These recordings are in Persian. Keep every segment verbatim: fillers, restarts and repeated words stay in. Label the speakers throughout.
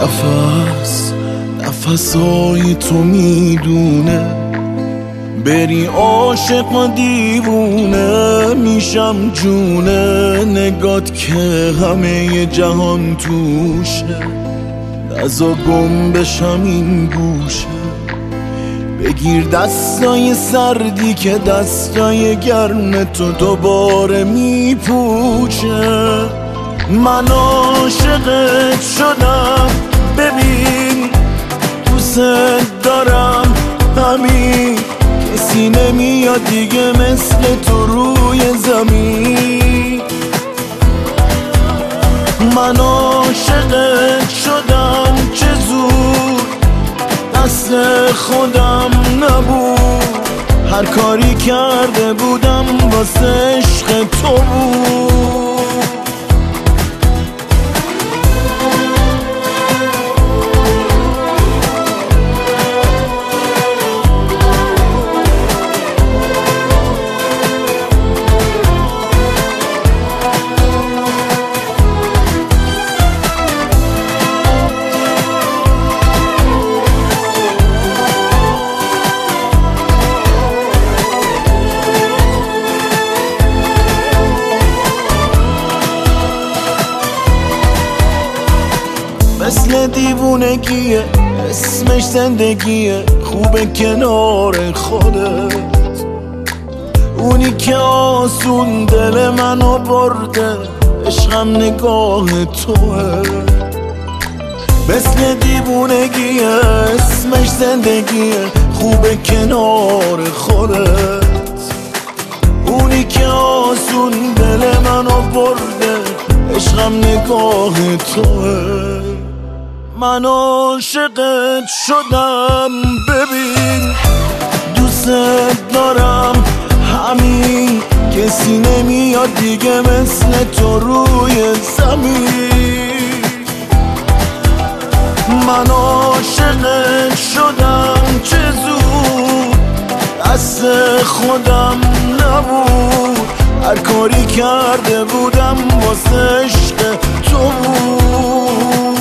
Speaker 1: نفس نفسای تو میدونه بری عاشق و دیوونه میشم جونه نگات که همه جهان توشه نزا گم بشم این گوشه بگیر دستای سردی که دستای گرم تو دوباره میپوشه من عاشقت شدم ببین دوست دارم همین کسی نمیاد دیگه مثل تو روی زمین من عاشقت شدم چه زود دست خودم نبود هر کاری کرده بودم واسه عشق تو بود مثل دیوونگیه اسمش زندگیه خوبه کنار خودت اونی که آسون دل منو برده عشقم نگاه توه مثل دیوونگیه اسمش زندگیه خوبه کنار خودت اونی که آسون دل منو برده عشقم نگاه توه من عاشقت شدم ببین دوست دارم همین کسی نمیاد دیگه مثل تو روی زمین من عاشقت شدم چه زود دست خودم نبود هر کاری کرده بودم واسه عشق تو بود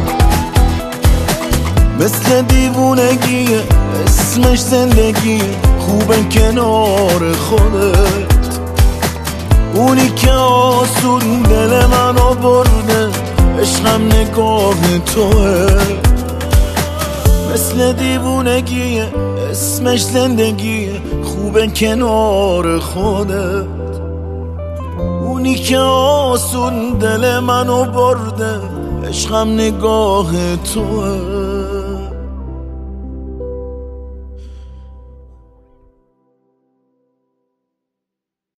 Speaker 1: مثل دیوونگیه اسمش زندگیه خوبه کنار خودت اونی که آسون دل منو برده عشقم نگاه توه مثل دیوونگیه اسمش زندگیه خوبه کنار خودت اونی که آسون دل منو برده عشقم نگاه توه